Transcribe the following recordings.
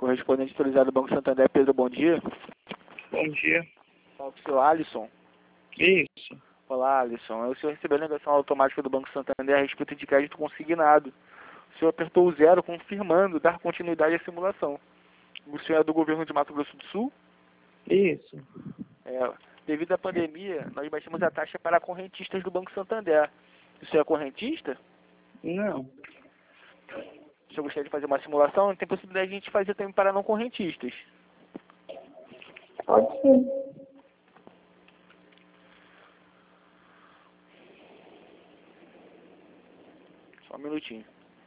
correspondente autorizado do Banco Santander, Pedro, bom dia. Bom dia. Fala com o senhor Alisson. Isso. Olá, Alisson. O senhor recebeu a ligação automática do Banco Santander a respeito de crédito consignado. O senhor apertou o 0 confirmando dar continuidade à simulação. O senhor é do governo de Mato Grosso do Sul? Isso. Devido à pandemia, nós baixamos a taxa para correntistas do Banco Santander. O senhor é correntista? Não. O senhor gostaria de fazer uma simulação? Tem possibilidade de a gente fazer também para não correntistas. Pode ser. Só um minutinho.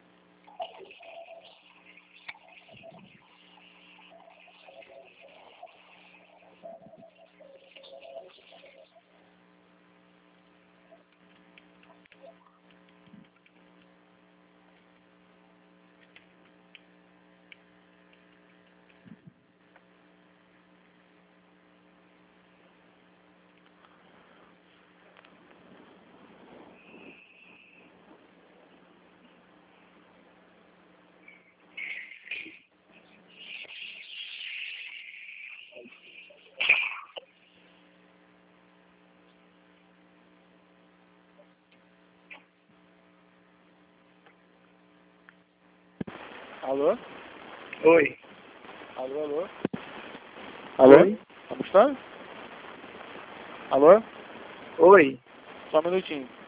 Alô? Oi. Alô, alô? Alô? Oi. Tá me escutando? Alô? Oi. Só um minutinho.